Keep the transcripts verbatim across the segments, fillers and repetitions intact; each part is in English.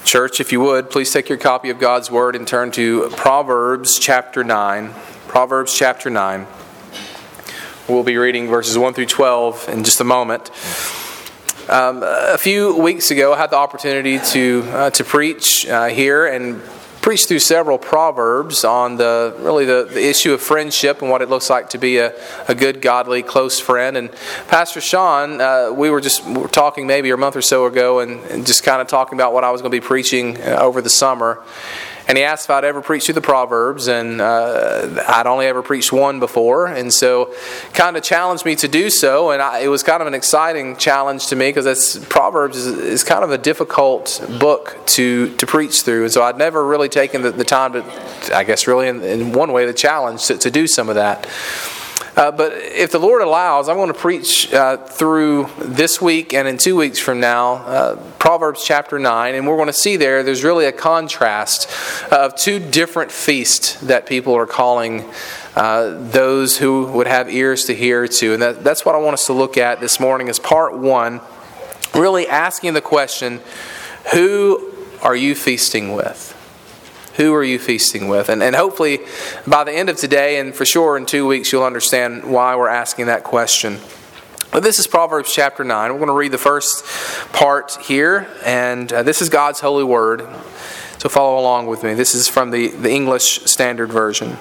Church, if you would, please take your copy of God's Word and turn to Proverbs chapter nine. Proverbs chapter nine. We'll be reading verses one through twelve in just a moment. Um, a few weeks ago, I had the opportunity to uh, to preach uh, here and preach through several proverbs on the really the, the issue of friendship and what it looks like to be a, a good, godly, close friend. And Pastor Sean, uh, we were just we were talking maybe a month or so ago and, and just kind of talking about what I was going to be preaching uh, over the summer. And he asked if I'd ever preached through the Proverbs, and uh, I'd only ever preached one before, and so kind of challenged me to do so. And I, it was kind of an exciting challenge to me because that's Proverbs is, is kind of a difficult book to to preach through, and so I'd never really taken the, the time to, I guess, really in, in one way, the challenge to, to do some of that. Uh, but if the Lord allows, I'm going to preach uh, through this week and in two weeks from now, uh, Proverbs chapter nine. And we're going to see there, there's really a contrast of two different feasts that people are calling uh, those who would have ears to hear to. And that, that's what I want us to look at this morning as part one, really asking the question, who are you feasting with? Who are you feasting with? And, and hopefully by the end of today, and for sure in two weeks, you'll understand why we're asking that question. But this is Proverbs chapter nine. We're going to read the first part here. And uh, this is God's holy word. So follow along with me. This is from the, the English Standard Version.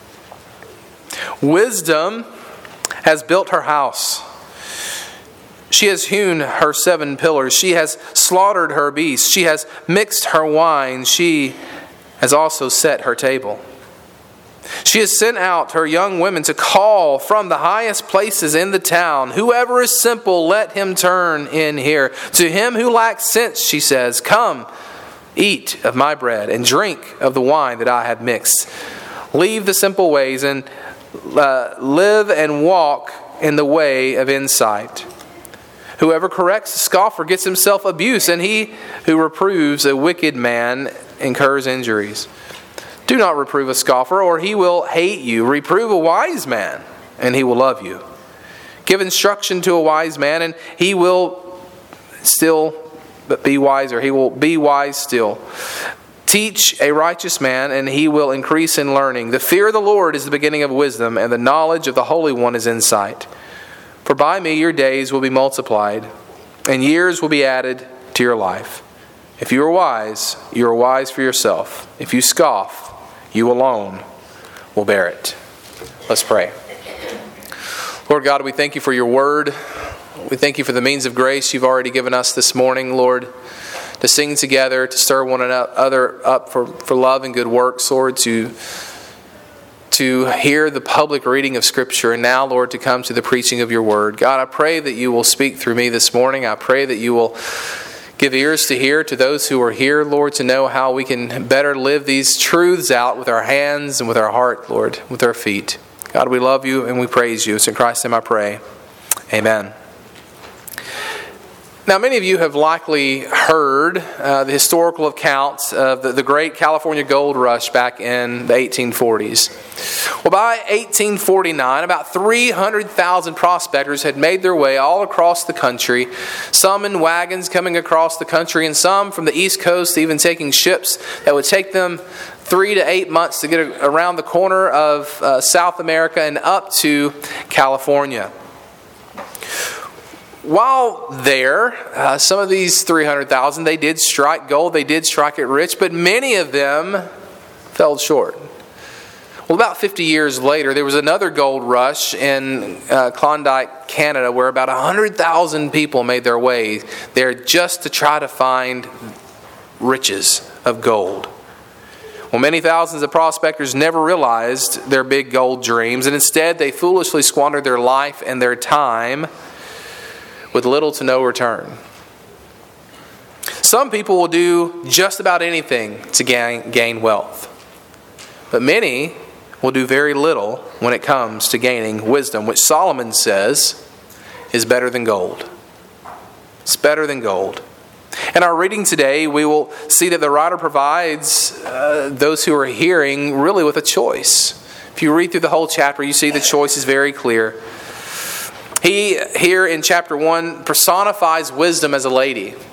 Wisdom has built her house. She has hewn her seven pillars. She has slaughtered her beasts. She has mixed her wine. She has also set her table. She has sent out her young women to call from the highest places in the town. Whoever is simple, let him turn in here. To him who lacks sense, she says, come, eat of my bread and drink of the wine that I have mixed. Leave the simple ways and uh, live and walk in the way of insight. Whoever corrects a scoffer gets himself abuse, and he who reproves a wicked man incurs injuries. Do not reprove a scoffer, or he will hate you. Reprove a wise man, and he will love you. Give instruction to a wise man, and he will still be wiser. He will be wise still. Teach a righteous man, and he will increase in learning. The fear of the Lord is the beginning of wisdom, and the knowledge of the Holy One is insight. For by me your days will be multiplied, and years will be added to your life. If you are wise, you are wise for yourself. If you scoff, you alone will bear it. Let's pray. Lord God, we thank you for your word. We thank you for the means of grace you've already given us this morning, Lord, to sing together, to stir one another up for, for love and good works, Lord, to to hear the public reading of Scripture, and now, Lord, to come to the preaching of your word. God, I pray that you will speak through me this morning. I pray that you will give ears to hear to those who are here, Lord, to know how we can better live these truths out with our hands and with our heart, Lord, with our feet. God, we love you and we praise you. It's in Christ's name I pray. Amen. Now, many of you have likely heard uh, the historical accounts of the, the great California gold rush back in the eighteen forties. Well, by eighteen forty-nine, about three hundred thousand prospectors had made their way all across the country, some in wagons coming across the country, and some from the East Coast even taking ships that would take them three to eight months to get around the corner of uh, South America and up to California. While there, uh, some of these three hundred thousand, they did strike gold, they did strike it rich, but many of them fell short. Well, about fifty years later, there was another gold rush in uh, Klondike, Canada, where about one hundred thousand people made their way there just to try to find riches of gold. Well, many thousands of prospectors never realized their big gold dreams, and instead they foolishly squandered their life and their time with little to no return. Some people will do just about anything to gain, gain wealth, but many will do very little when it comes to gaining wisdom, which Solomon says is better than gold. It's better than gold. In our reading today, we will see that the writer provides uh, those who are hearing really with a choice. If you read through the whole chapter, you see the choice is very clear. He, here in chapter one, personifies wisdom as a lady.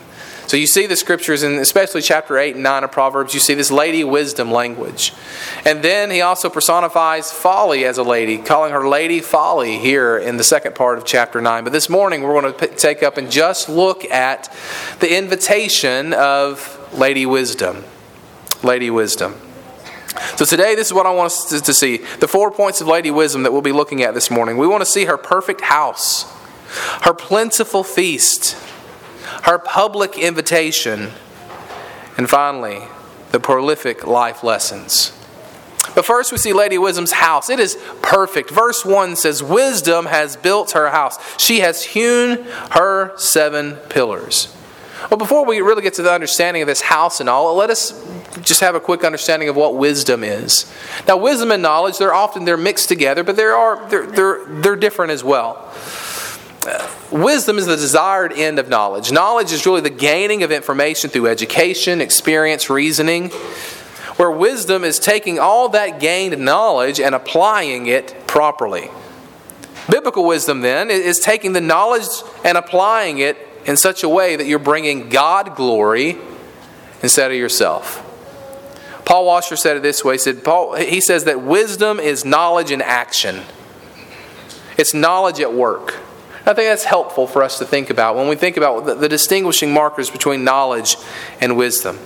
So you see the scriptures, in especially chapter eight and nine of Proverbs, you see this lady wisdom language. And then he also personifies folly as a lady, calling her Lady Folly here in the second part of chapter nine. But this morning we're going to take up and just look at the invitation of Lady Wisdom. Lady Wisdom. So today, this is what I want us to see. The four points of Lady Wisdom that we'll be looking at this morning. We want to see her perfect house, her plentiful feast, her public invitation, and finally, the prolific life lessons. But first we see Lady Wisdom's house. It is perfect. Verse one says, Wisdom has built her house. She has hewn her seven pillars. Well, before we really get to the understanding of this house and all, let us just have a quick understanding of what wisdom is. Now, wisdom and knowledge, they're often they're mixed together, but they are they're they're they're different as well. Uh, wisdom is the desired end of knowledge. Knowledge is really the gaining of information through education, experience, reasoning. Where wisdom is taking all that gained knowledge and applying it properly. Biblical wisdom, then, is taking the knowledge and applying it in such a way that you're bringing God glory instead of yourself. Paul Washer said it this way. He said, Paul, he says that wisdom is knowledge in action. It's knowledge at work. I think that's helpful for us to think about when we think about the, the distinguishing markers between knowledge and wisdom.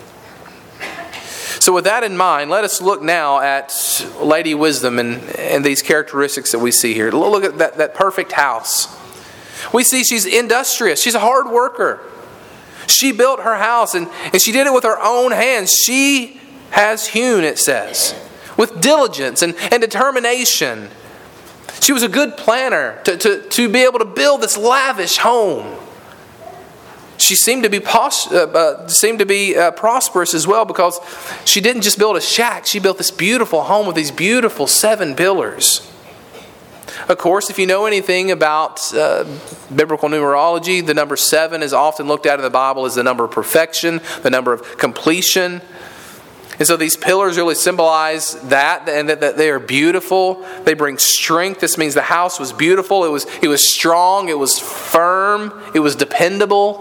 So with that in mind, let us look now at Lady Wisdom and, and these characteristics that we see here. Look at that, that perfect house. We see she's industrious. She's a hard worker. She built her house and, and she did it with her own hands. She has hewn, it says, with diligence and, and determination. She was a good planner to, to, to be able to build this lavish home. She seemed to be pos- uh, uh, seemed to be uh, prosperous as well because she didn't just build a shack. She built this beautiful home with these beautiful seven pillars. Of course, if you know anything about uh, biblical numerology, the number seven is often looked at in the Bible as the number of perfection, the number of completion. And so these pillars really symbolize that, and that, that they are beautiful. They bring strength. This means the house was beautiful. It was, it was strong. It was firm. It was dependable.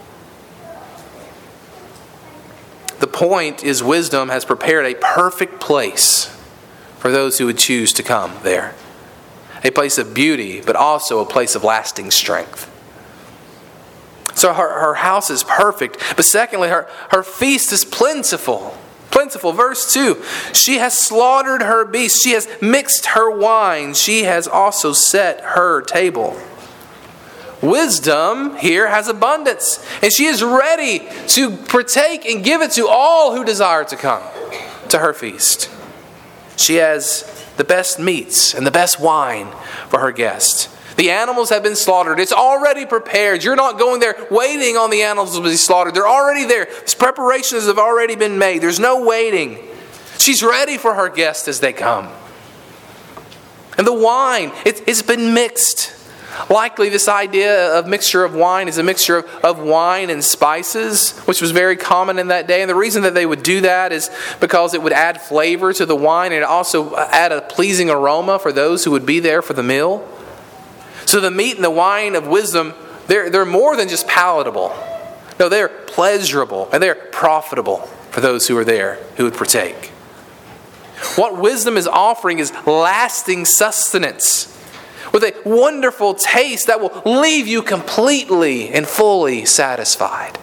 The point is, wisdom has prepared a perfect place for those who would choose to come there. A place of beauty, but also a place of lasting strength. So her, her house is perfect. But secondly, her, her feast is plentiful. Plentiful. Verse two, she has slaughtered her beasts. She has mixed her wine. She has also set her table. Wisdom here has abundance. And she is ready to partake and give it to all who desire to come to her feast. She has the best meats and the best wine for her guests. The animals have been slaughtered. It's already prepared. You're not going there waiting on the animals to be slaughtered. They're already there. These preparations have already been made. There's no waiting. She's ready for her guests as they come. And the wine, it, it's been mixed. Likely this idea of mixture of wine is a mixture of, of wine and spices, which was very common in that day. And the reason that they would do that is because it would add flavor to the wine and also add a pleasing aroma for those who would be there for the meal. So the meat and the wine of wisdom, they're, they're more than just palatable. No, they're pleasurable and they're profitable for those who are there who would partake. What wisdom is offering is lasting sustenance with a wonderful taste that will leave you completely and fully satisfied.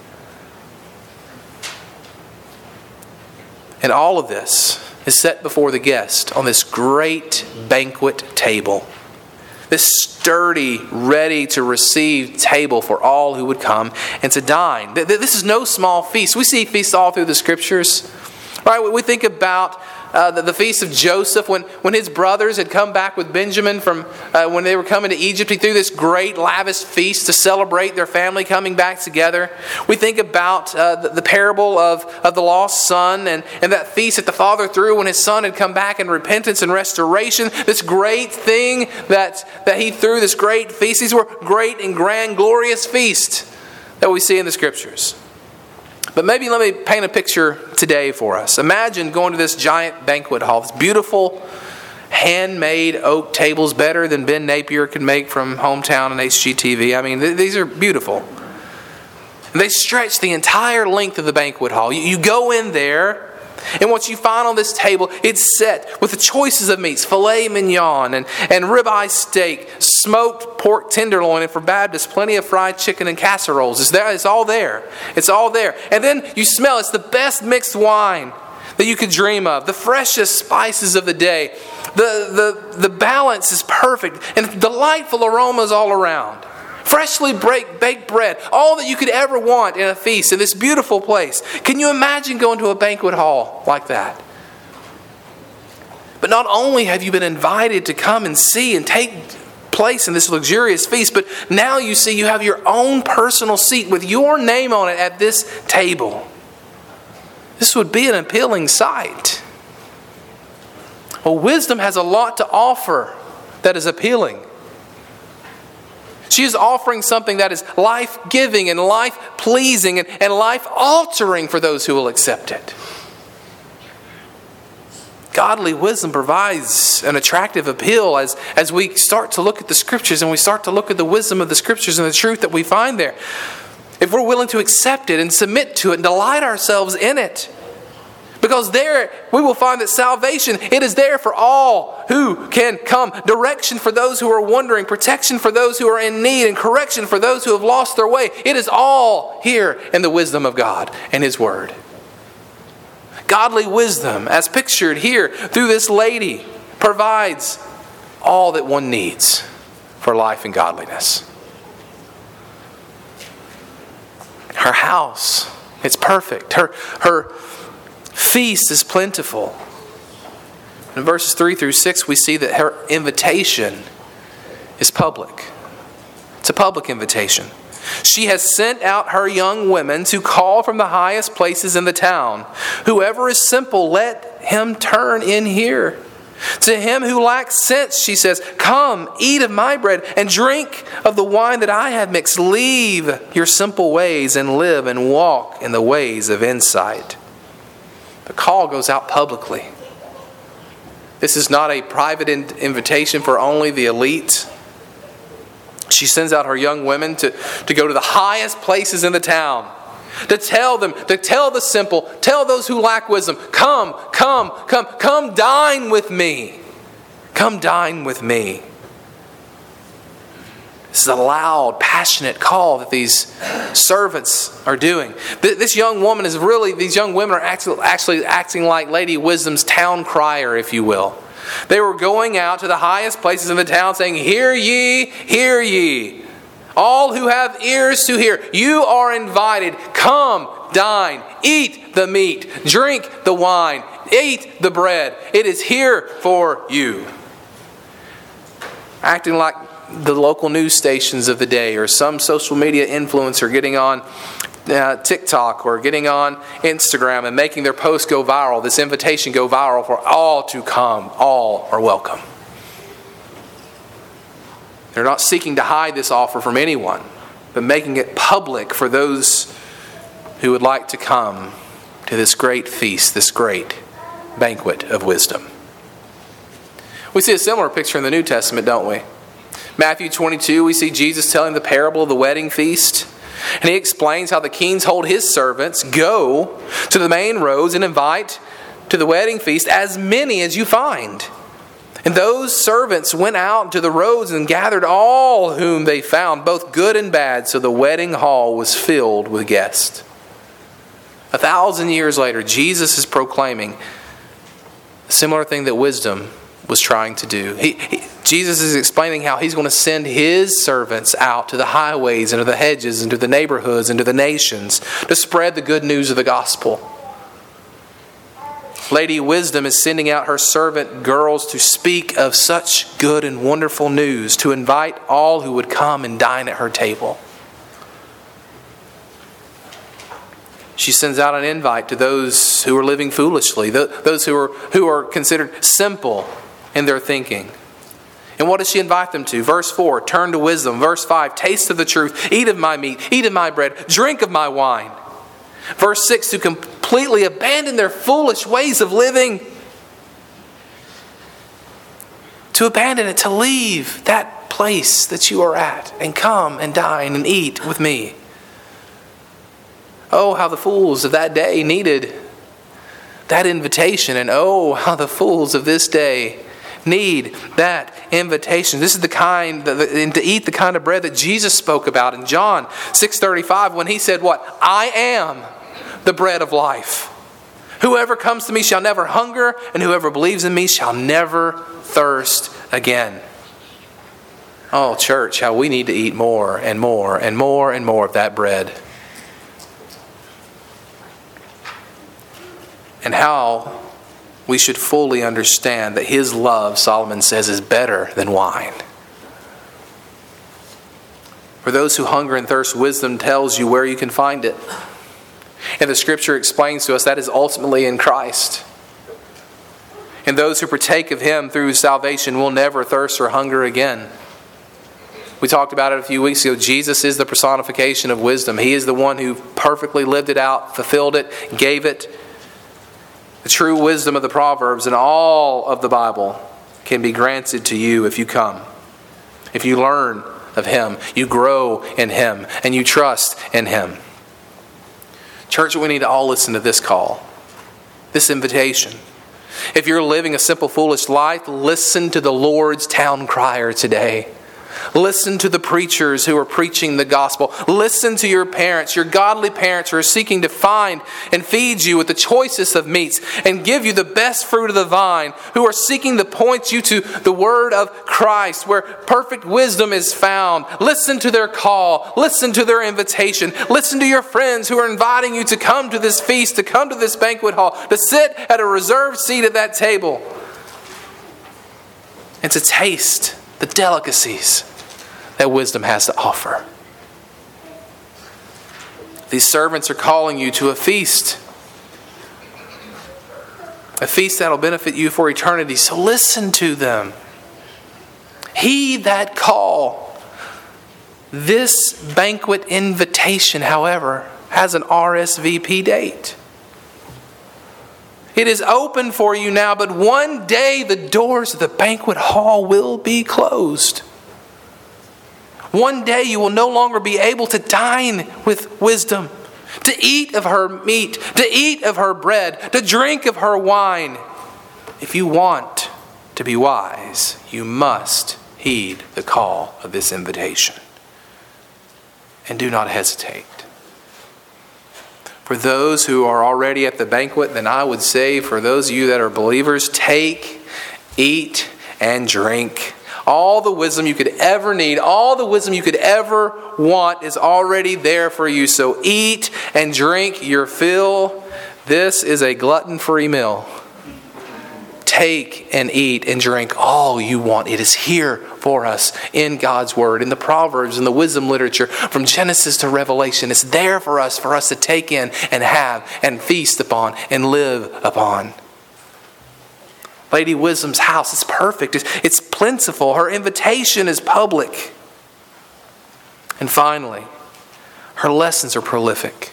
And all of this is set before the guest on this great banquet table. This sturdy, ready to receive table for all who would come and to dine. This is no small feast. We see feasts all through the scriptures. Right? We think about uh, the, the feast of Joseph when, when his brothers had come back with Benjamin from uh, when they were coming to Egypt. He threw this great lavish feast to celebrate their family coming back together. We think about uh, the, the parable of, of the lost son and, and that feast that the father threw when his son had come back in repentance and restoration. This great thing that, that he threw, this great feast. These were great and grand, glorious feasts that we see in the scriptures. But maybe let me paint a picture today for us. Imagine going to this giant banquet hall, this beautiful handmade oak tables, better than Ben Napier could make from Hometown and H G T V. I mean, th- these are beautiful. And they stretch the entire length of the banquet hall. You, you go in there, and what you find on this table, it's set with the choices of meats, filet mignon and, and ribeye steak, smoked pork tenderloin, and for Baptists, plenty of fried chicken and casseroles. It's there. It's all there. It's all there. And then you smell, it's the best mixed wine that you could dream of, the freshest spices of the day. The, the, the balance is perfect and delightful aromas all around. Freshly baked bread, all that you could ever want in a feast in this beautiful place. Can you imagine going to a banquet hall like that? But not only have you been invited to come and see and take place in this luxurious feast, but now you see you have your own personal seat with your name on it at this table. This would be an appealing sight. Well, wisdom has a lot to offer that is appealing. She is offering something that is life-giving and life-pleasing and, and life-altering for those who will accept it. Godly wisdom provides an attractive appeal as, as we start to look at the Scriptures and we start to look at the wisdom of the Scriptures and the truth that we find there. If we're willing to accept it and submit to it and delight ourselves in it. Because there we will find that salvation, it is there for all who can come. Direction for those who are wandering, protection for those who are in need, and correction for those who have lost their way. It is all here in the wisdom of God and His Word. Godly wisdom, as pictured here through this lady, provides all that one needs for life and godliness. Her house, it's perfect. Her, her feast is plentiful. In verses three through six, we see that her invitation is public. It's a public invitation. She has sent out her young women to call from the highest places in the town. Whoever is simple, let him turn in here. To him who lacks sense, she says, come, eat of my bread and drink of the wine that I have mixed. Leave your simple ways and live and walk in the ways of insight. The call goes out publicly. This is not a private invitation for only the elite. She sends out her young women to, to go to the highest places in the town. To tell them, to tell the simple, tell those who lack wisdom, come, come, come, come dine with me. Come dine with me. This is a loud, passionate call that these servants are doing. This young woman is really, these young women are actually, actually acting like Lady Wisdom's town crier, if you will. They were going out to the highest places in the town saying, hear ye, hear ye. All who have ears to hear, you are invited. Come, dine, eat the meat, drink the wine, eat the bread. It is here for you. Acting like the local news stations of the day or some social media influencer getting on uh, TikTok or getting on Instagram and making their post go viral, this invitation go viral for all to come. All are welcome. They're not seeking to hide this offer from anyone, but making it public for those who would like to come to this great feast, this great banquet of wisdom. We see a similar picture in the New Testament, don't we? Matthew twenty-two, we see Jesus telling the parable of the wedding feast. And he explains how the kings told his servants, go to the main roads and invite to the wedding feast as many as you find. And those servants went out to the roads and gathered all whom they found, both good and bad, so the wedding hall was filled with guests. A thousand years later, Jesus is proclaiming a similar thing that wisdom was trying to do. He, he, Jesus is explaining how he's going to send his servants out to the highways and to the hedges and to the neighborhoods and to the nations to spread the good news of the gospel. Lady Wisdom is sending out her servant girls to speak of such good and wonderful news, to invite all who would come and dine at her table. She sends out an invite to those who are living foolishly, those who are, who are considered simple in their thinking. And what does she invite them to? Verse four, turn to wisdom. Verse five, taste of the truth. Eat of my meat. Eat of my bread. Drink of my wine. Verse six, to completely abandon their foolish ways of living. To abandon it, to leave that place that you are at and come and dine and eat with me. Oh, how the fools of that day needed that invitation. And oh, how the fools of this day need that invitation. This is the kind, and to eat the kind of bread that Jesus spoke about in John six thirty-five when he said what? I am the bread of life. Whoever comes to me shall never hunger, and whoever believes in me shall never thirst again. Oh, church, how we need to eat more and more and more and more of that bread. And how we should fully understand that His love, Solomon says, is better than wine. For those who hunger and thirst, wisdom tells you where you can find it. And the Scripture explains to us that is ultimately in Christ. And those who partake of Him through salvation will never thirst or hunger again. We talked about it a few weeks ago. Jesus is the personification of wisdom. He is the one who perfectly lived it out, fulfilled it, gave it. The true wisdom of the Proverbs and all of the Bible can be granted to you if you come. If you learn of Him, you grow in Him, and you trust in Him. Church, we need to all listen to this call, this invitation. If you're living a simple, foolish life, listen to the Lord's town crier today. Listen to the preachers who are preaching the gospel. Listen to your parents, your godly parents who are seeking to find and feed you with the choicest of meats and give you the best fruit of the vine, who are seeking to point you to the word of Christ where perfect wisdom is found. Listen to their call. Listen to their invitation. Listen to your friends who are inviting you to come to this feast, to come to this banquet hall, to sit at a reserved seat at that table and to taste the delicacies that wisdom has to offer. These servants are calling you to a feast. A feast that will benefit you for eternity. So listen to them. Heed that call. This banquet invitation, however, has an R S V P date. It is open for you now, but one day the doors of the banquet hall will be closed. One day you will no longer be able to dine with wisdom, to eat of her meat, to eat of her bread, to drink of her wine. If you want to be wise, you must heed the call of this invitation. And do not hesitate. For those who are already at the banquet, then I would say, for those of you that are believers, take, eat, and drink. All the wisdom you could ever need, all the wisdom you could ever want is already there for you. So eat and drink your fill. This is a glutton-free meal. Take and eat and drink all you want. It is here for us in God's Word, in the Proverbs, in the wisdom literature, from Genesis to Revelation. It's there for us, for us to take in and have and feast upon and live upon. Lady Wisdom's house is perfect. It's, it's plentiful. Her invitation is public. And finally, her lessons are prolific.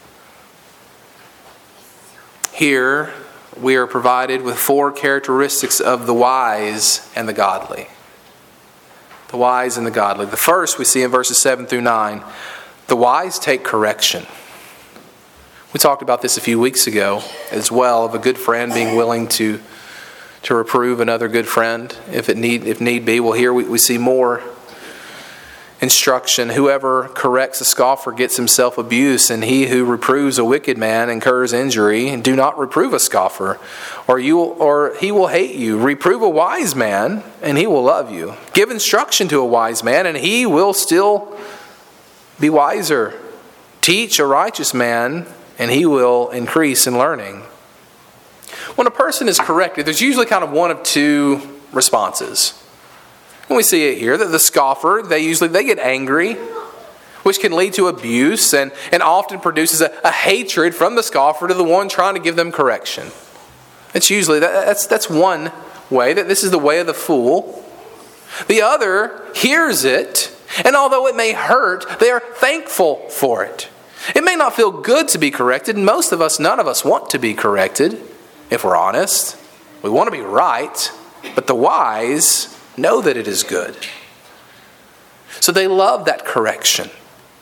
Here, we are provided with four characteristics of the wise and the godly. The wise and the godly. The first we see in verses seven through nine. The wise take correction. We talked about this a few weeks ago as well, of a good friend being willing to, to reprove another good friend if it need if need be. Well, here we, we see more instruction. Whoever corrects a scoffer gets himself abuse, and he who reproves a wicked man incurs injury. And do not reprove a scoffer, or you or he will hate you. Reprove a wise man, and he will love you. Give instruction to a wise man, and he will still be wiser. Teach a righteous man, and he will increase in learning. When a person is corrected, there's usually kind of one of two responses. And we see it here that the scoffer, they usually they get angry, which can lead to abuse and, and often produces a, a hatred from the scoffer to the one trying to give them correction. It's usually that, that's that's one way, that this is the way of the fool. The other hears it, and although it may hurt, they are thankful for it. It may not feel good to be corrected, and most of us, none of us want to be corrected, if we're honest. We want to be right, but the wise know that it is good. So they love that correction.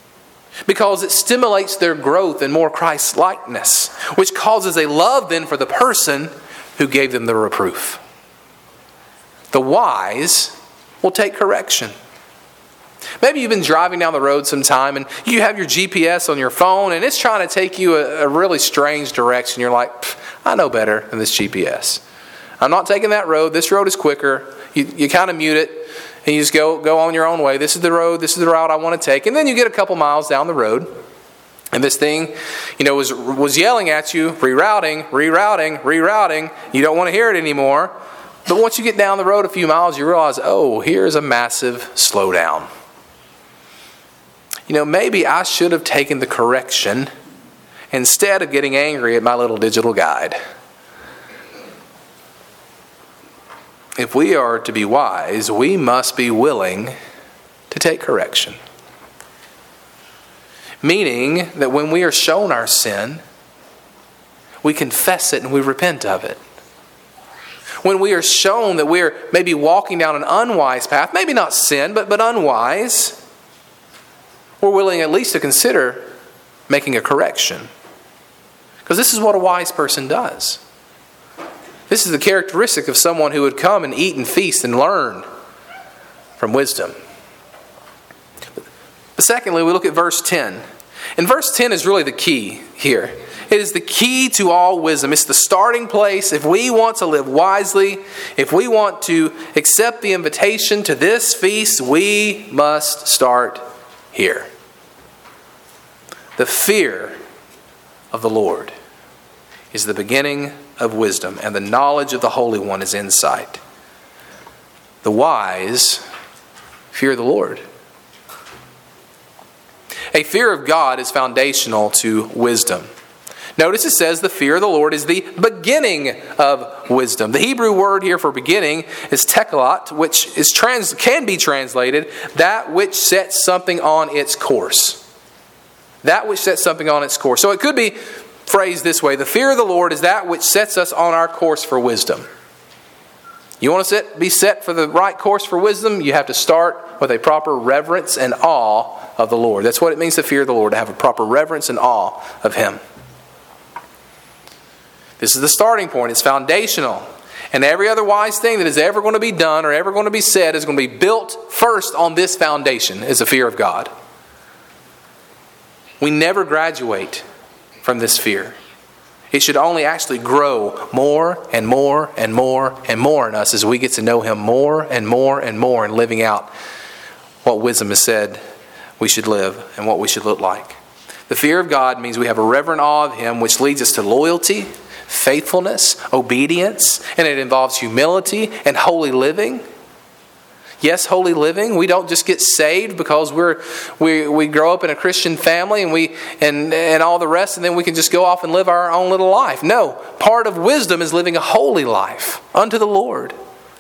because it stimulates their growth in more Christ-likeness, which causes a love then for the person who gave them the reproof. The wise will take correction. Maybe you've been driving down the road sometime and you have your G P S on your phone and it's trying to take you a, a really strange direction. You're like, I know better than this G P S. I'm not taking that road. This road is quicker. You, you kind of mute it and you just go, go on your own way. This is the road. This is the route I want to take. And then you get a couple miles down the road and this thing, you know, was, was yelling at you, rerouting, rerouting, rerouting. You don't want to hear it anymore. But once you get down the road a few miles, you realize, oh, here's a massive slowdown. You know, maybe I should have taken the correction instead of getting angry at my little digital guide. If we are to be wise, we must be willing to take correction. Meaning that when we are shown our sin, we confess it and we repent of it. When we are shown that we're maybe walking down an unwise path, maybe not sin, but, but unwise, we're willing at least to consider making a correction. Because this is what a wise person does. This is the characteristic of someone who would come and eat and feast and learn from wisdom. But secondly, we look at verse ten. And verse ten is really the key here. It is the key to all wisdom. It's the starting place. If we want to live wisely, if we want to accept the invitation to this feast, we must start here. The fear of the Lord is the beginning of wisdom, and the knowledge of the Holy One is insight. The wise fear the Lord. A fear of God is foundational to wisdom. Notice it says the fear of the Lord is the beginning of wisdom. The Hebrew word here for beginning is tekelot, which is trans, can be translated that which sets something on its course. That which sets something on its course. So it could be phrased this way. The fear of the Lord is that which sets us on our course for wisdom. You want to set, be set for the right course for wisdom? You have to start with a proper reverence and awe of the Lord. That's what it means to fear the Lord, to have a proper reverence and awe of Him. This is the starting point. It's foundational. And every other wise thing that is ever going to be done or ever going to be said is going to be built first on this foundation, is the fear of God. We never graduate from this fear. It should only actually grow more and more and more and more in us as we get to know Him more and more and more and living out what wisdom has said we should live and what we should look like. The fear of God means we have a reverent awe of Him, which leads us to loyalty, faithfulness, obedience, and it involves humility and holy living. Yes, holy living. We don't just get saved because we're we we grow up in a Christian family and we and and all the rest, and then we can just go off and live our own little life. No, part of wisdom is living a holy life unto the Lord.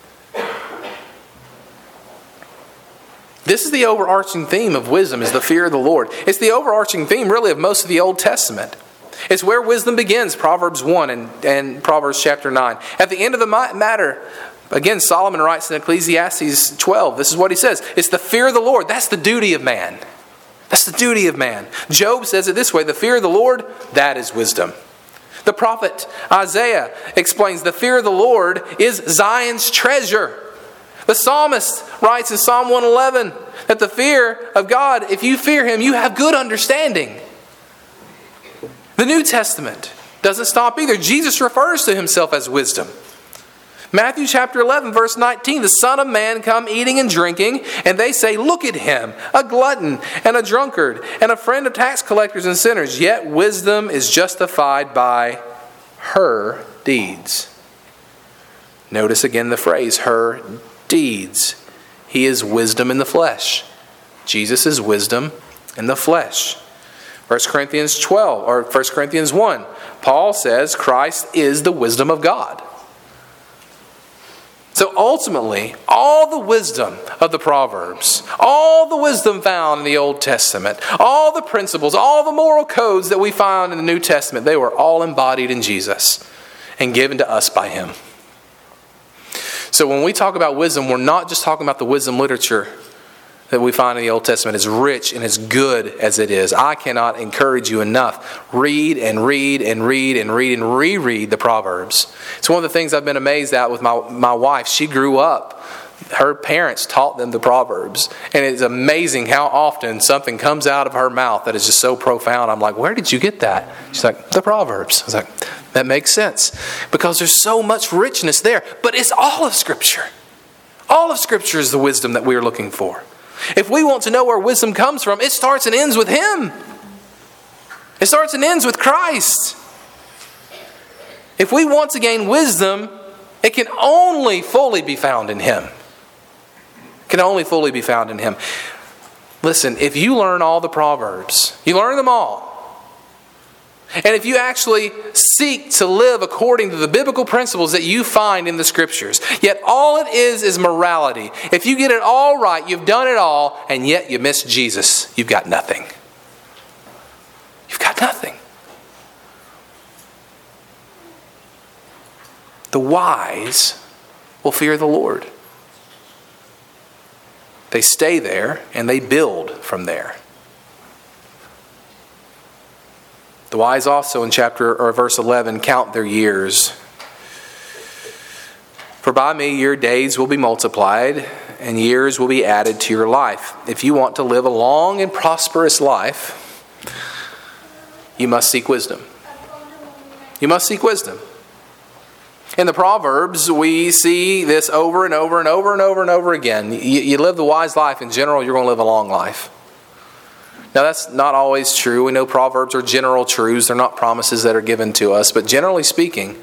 This is the overarching theme of wisdom, is the fear of the Lord. It's the overarching theme, really, of most of the Old Testament. It's where wisdom begins, Proverbs one and, and Proverbs chapter nine. At the end of the matter, again, Solomon writes in Ecclesiastes twelve, this is what he says. It's the fear of the Lord. That's the duty of man. That's the duty of man. Job says it this way, the fear of the Lord, that is wisdom. The prophet Isaiah explains the fear of the Lord is Zion's treasure. The psalmist writes in Psalm one eleven that the fear of God, if you fear Him, you have good understanding. The New Testament doesn't stop either. Jesus refers to Himself as wisdom. Matthew chapter eleven, verse nineteen, the Son of Man come eating and drinking, and they say, look at Him, a glutton and a drunkard, and a friend of tax collectors and sinners. Yet wisdom is justified by her deeds. Notice again the phrase, her deeds. He is wisdom in the flesh. Jesus is wisdom in the flesh. First Corinthians twelve, or First Corinthians one, Paul says Christ is the wisdom of God. So ultimately, all the wisdom of the Proverbs, all the wisdom found in the Old Testament, all the principles, all the moral codes that we found in the New Testament, they were all embodied in Jesus and given to us by Him. So when we talk about wisdom, we're not just talking about the wisdom literature that we find in the Old Testament, as rich and as good as it is. I cannot encourage you enough. Read and read and read and read and reread the Proverbs. It's one of the things I've been amazed at with my, my wife. She grew up, her parents taught them the Proverbs. And it's amazing how often something comes out of her mouth that is just so profound. I'm like, where did you get that? She's like, the Proverbs. I was like, that makes sense. Because there's so much richness there. But it's all of Scripture. All of Scripture is the wisdom that we are looking for. If we want to know where wisdom comes from, it starts and ends with Him. It starts and ends with Christ. If we want to gain wisdom, it can only fully be found in Him. It can only fully be found in Him. Listen, if you learn all the Proverbs, you learn them all, and if you actually seek to live according to the biblical principles that you find in the Scriptures, yet all it is is morality. If you get it all right, you've done it all, and yet you miss Jesus, you've got nothing. You've got nothing. The wise will fear the Lord. They stay there and they build from there. The wise also in chapter or verse eleven count their years. For by me your days will be multiplied and years will be added to your life. If you want to live a long and prosperous life, you must seek wisdom. You must seek wisdom. In the Proverbs, we see this over and over and over and over and over again. You, you live the wise life in general, you're going to live a long life. Now, that's not always true. We know Proverbs are general truths. They're not promises that are given to us. But generally speaking,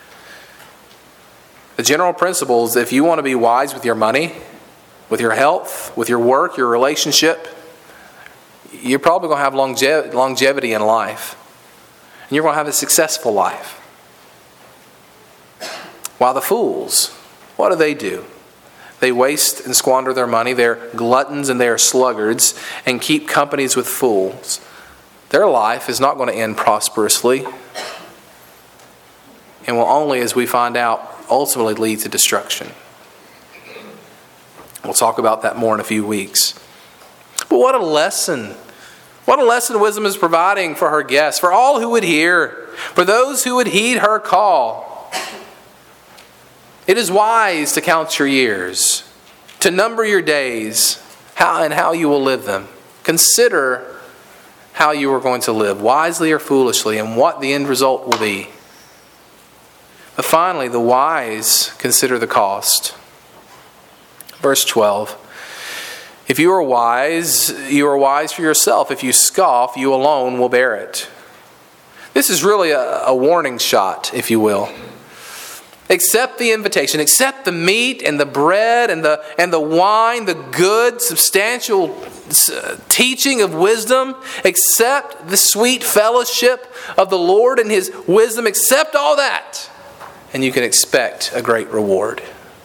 the general principles, if you want to be wise with your money, with your health, with your work, your relationship, you're probably going to have longev- longevity in life. And you're going to have a successful life. While the fools, what do they do? They waste and squander their money. They're gluttons and they're sluggards and keep companies with fools. Their life is not going to end prosperously and will only, as we find out, ultimately lead to destruction. We'll talk about that more in a few weeks. But what a lesson. What a lesson wisdom is providing for her guests, for all who would hear, for those who would heed her call. It is wise to count your years, to number your days, how and how you will live them. Consider how you are going to live, wisely or foolishly, and what the end result will be. But finally, the wise consider the cost. Verse twelve. If you are wise, you are wise for yourself. If you scoff, you alone will bear it. This is really a, a warning shot, if you will. Accept the invitation. Accept the meat and the bread and the and the wine, the good, substantial teaching of wisdom. Accept the sweet fellowship of the Lord and His wisdom. Accept all that, and you can expect a great reward.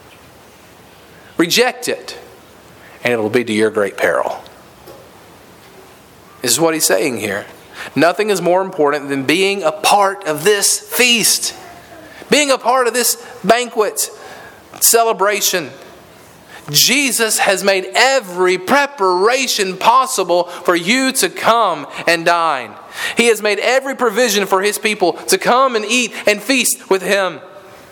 Reject it, and it will be to your great peril. This is what he's saying here. Nothing is more important than being a part of this feast. Being a part of this banquet celebration. Jesus has made every preparation possible for you to come and dine. He has made every provision for His people to come and eat and feast with Him.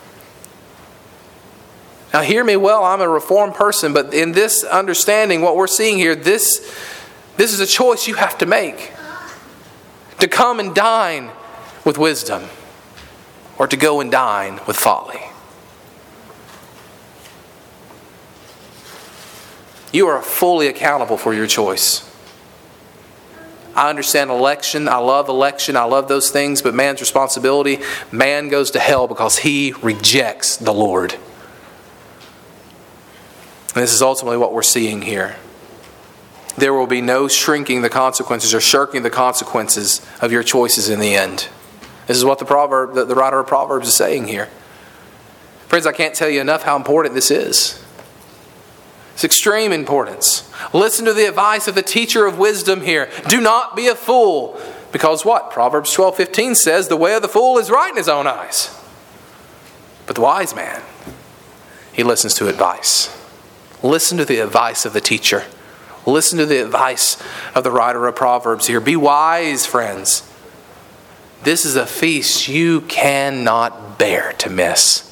Now hear me well, I'm a reformed person, but in this understanding, what we're seeing here, this, this is a choice you have to make. To come and dine with wisdom, or to go and dine with folly. You are fully accountable for your choice. I understand election. I love election. I love those things. But man's responsibility, man goes to hell because he rejects the Lord. And this is ultimately what we're seeing here. There will be no shrinking the consequences or shirking the consequences of your choices in the end. This is what the proverb, the, the writer of Proverbs is saying here. Friends, I can't tell you enough how important this is. It's extreme importance. Listen to the advice of the teacher of wisdom here. Do not be a fool. Because what? Proverbs twelve fifteen says, the way of the fool is right in his own eyes. But the wise man, he listens to advice. Listen to the advice of the teacher. Listen to the advice of the writer of Proverbs here. Be wise, friends. This is a feast you cannot bear to miss.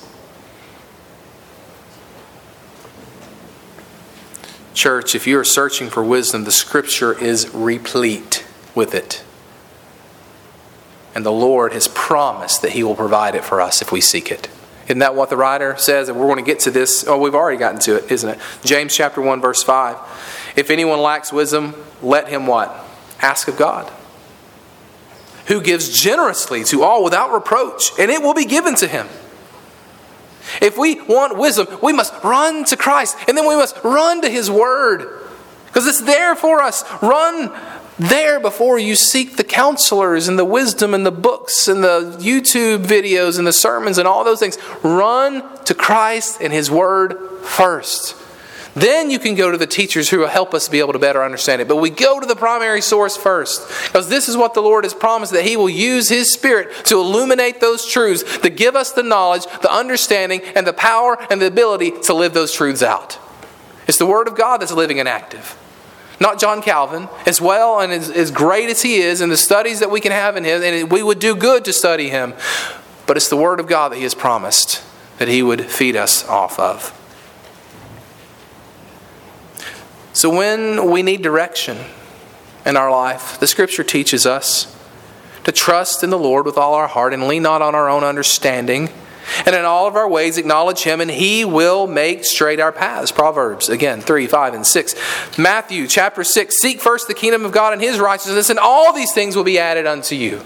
Church, if you are searching for wisdom, the Scripture is replete with it. And the Lord has promised that He will provide it for us if we seek it. Isn't that what the writer says? And we're going to get to this. Oh, we've already gotten to it, isn't it? James chapter one, verse five. If anyone lacks wisdom, let him what? Ask of God, who gives generously to all without reproach, and it will be given to him. If we want wisdom, we must run to Christ, and then we must run to His Word, because it's there for us. Run there before you seek the counselors and the wisdom and the books and the YouTube videos and the sermons and all those things. Run to Christ and His Word first. Then you can go to the teachers who will help us be able to better understand it. But we go to the primary source first, because this is what the Lord has promised, that He will use His Spirit to illuminate those truths, to give us the knowledge, the understanding, and the power and the ability to live those truths out. It's the Word of God that's living and active. Not John Calvin, as well and as, as great as he is, and the studies that we can have in him, and we would do good to study him. But it's the Word of God that He has promised that He would feed us off of. So when we need direction in our life, the Scripture teaches us to trust in the Lord with all our heart and lean not on our own understanding. And in all of our ways acknowledge Him, and He will make straight our paths. Proverbs, again, three, five, and six. Matthew chapter six, seek first the kingdom of God and His righteousness, and all these things will be added unto you.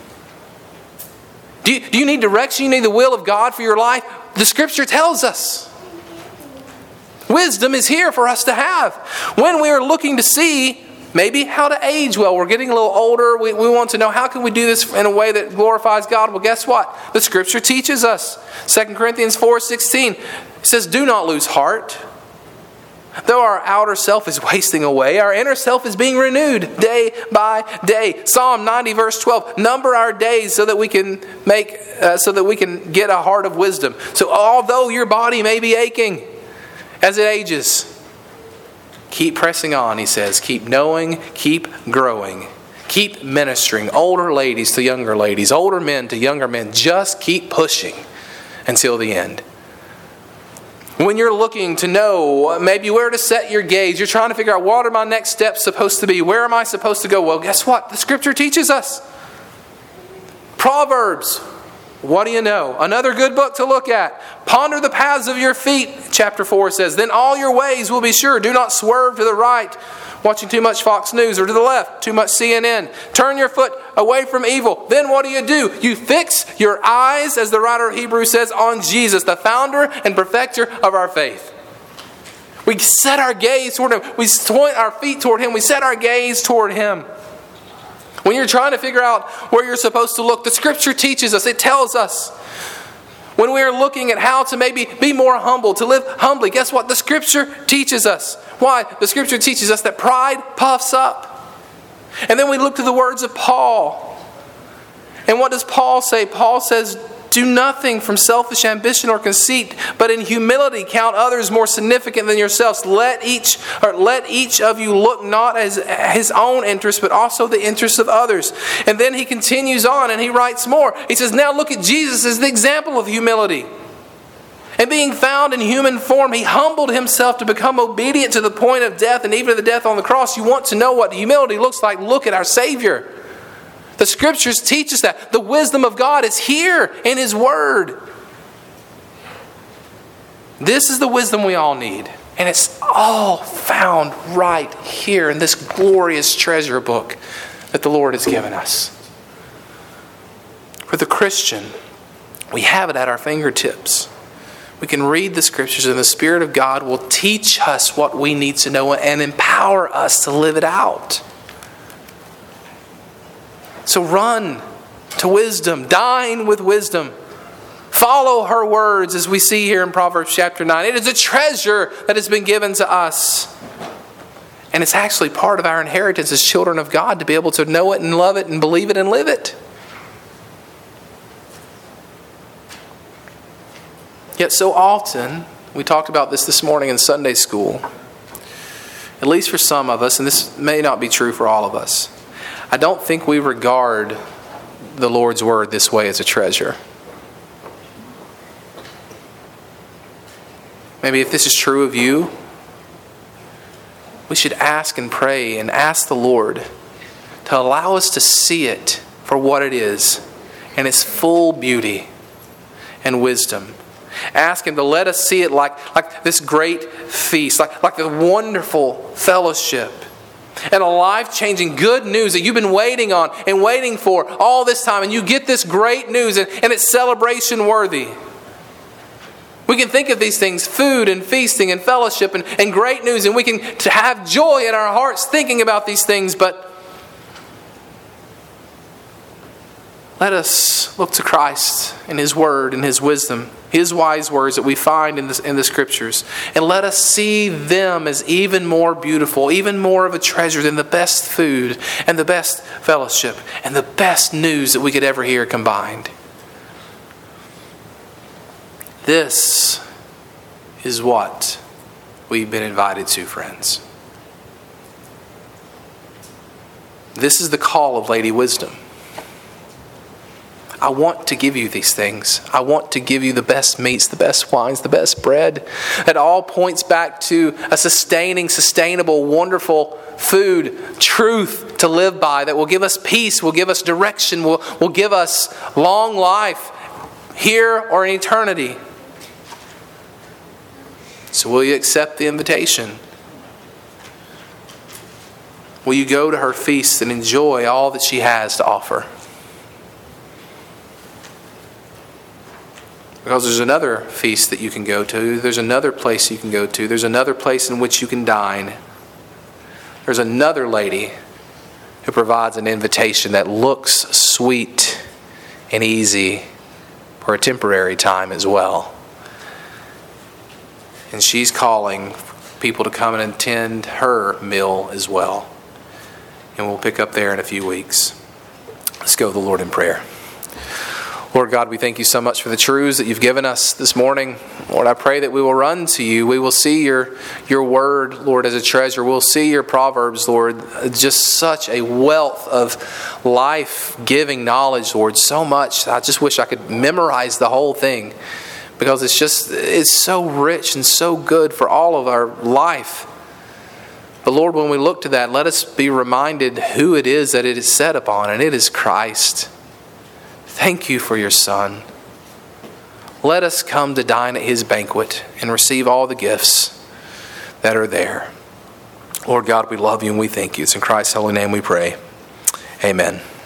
Do you, do you need direction? You need the will of God for your life? The Scripture tells us. Wisdom is here for us to have. When we are looking to see maybe how to age well, we're getting a little older, we, we want to know how can we do this in a way that glorifies God. Well, guess what? The Scripture teaches us. Second Corinthians four sixteen says, do not lose heart. Though our outer self is wasting away, our inner self is being renewed day by day. Psalm ninety verse twelve, number our days so that we can make, uh, so that we can get a heart of wisdom. So although your body may be aching as it ages, keep pressing on, he says. Keep knowing, keep growing. Keep ministering. Older ladies to younger ladies, older men to younger men. Just keep pushing until the end. When you're looking to know maybe where to set your gaze, you're trying to figure out what are my next steps supposed to be? Where am I supposed to go? Well, guess what? The Scripture teaches us. Proverbs. What do you know? Another good book to look at. Ponder the paths of your feet, chapter four says. Then all your ways will be sure. Do not swerve to the right, watching too much Fox News, or to the left, too much C N N. Turn your foot away from evil. Then what do you do? You fix your eyes, as the writer of Hebrews says, on Jesus, the founder and perfecter of our faith. We set our gaze toward Him. We point our feet toward Him. We set our gaze toward Him. When you're trying to figure out where you're supposed to look, the Scripture teaches us. It tells us. When we are looking at how to maybe be more humble, to live humbly, guess what? The Scripture teaches us. Why? The Scripture teaches us that pride puffs up. And then we look to the words of Paul. And what does Paul say? Paul says, do nothing from selfish ambition or conceit, but in humility count others more significant than yourselves. Let each or let each of you look not as his own interest, but also the interests of others. And then he continues on and he writes more. He says, now look at Jesus as the example of humility. And being found in human form, He humbled Himself to become obedient to the point of death, and even to the death on the cross. You want to know what humility looks like? Look at our Savior. The Scriptures teach us that. The wisdom of God is here in His Word. This is the wisdom we all need. And it's all found right here in this glorious treasure book that the Lord has given us. For the Christian, we have it at our fingertips. We can read the Scriptures, and the Spirit of God will teach us what we need to know and empower us to live it out. So run to wisdom. Dine with wisdom. Follow her words, as we see here in Proverbs chapter nine. It is a treasure that has been given to us. And it's actually part of our inheritance as children of God to be able to know it and love it and believe it and live it. Yet so often, we talked about this this morning in Sunday school, at least for some of us, and this may not be true for all of us, I don't think we regard the Lord's Word this way as a treasure. Maybe if this is true of you, we should ask and pray and ask the Lord to allow us to see it for what it is and its full beauty and wisdom. Ask Him to let us see it like, like this great feast, like, like the wonderful fellowship and a life-changing good news that you've been waiting on and waiting for all this time, and you get this great news and, and it's celebration worthy. We can think of these things, food and feasting and fellowship and, and great news, and we can to have joy in our hearts thinking about these things, but let us look to Christ and His Word and His wisdom, His wise words that we find in, this, in the Scriptures. And let us see them as even more beautiful, even more of a treasure than the best food and the best fellowship and the best news that we could ever hear combined. This is what we've been invited to, friends. This is the call of Lady Wisdom. I want to give you these things. I want to give you the best meats, the best wines, the best bread. That all points back to a sustaining, sustainable, wonderful food, truth to live by that will give us peace, will give us direction, will, will give us long life here or in eternity. So will you accept the invitation? Will you go to her feast and enjoy all that she has to offer? Because there's another feast that you can go to. There's another place you can go to. There's another place in which you can dine. There's another lady who provides an invitation that looks sweet and easy for a temporary time as well. And she's calling people to come and attend her meal as well. And we'll pick up there in a few weeks. Let's go to the Lord in prayer. Lord God, we thank you so much for the truths that you've given us this morning. Lord, I pray that we will run to you. We will see your, your word, Lord, as a treasure. We'll see your Proverbs, Lord, just such a wealth of life-giving knowledge, Lord, so much. I just wish I could memorize the whole thing because it's just, it's so rich and so good for all of our life. But Lord, when we look to that, let us be reminded who it is that it is set upon, and it is Christ. Thank you for your Son. Let us come to dine at His banquet and receive all the gifts that are there. Lord God, we love you and we thank you. It's in Christ's holy name we pray. Amen.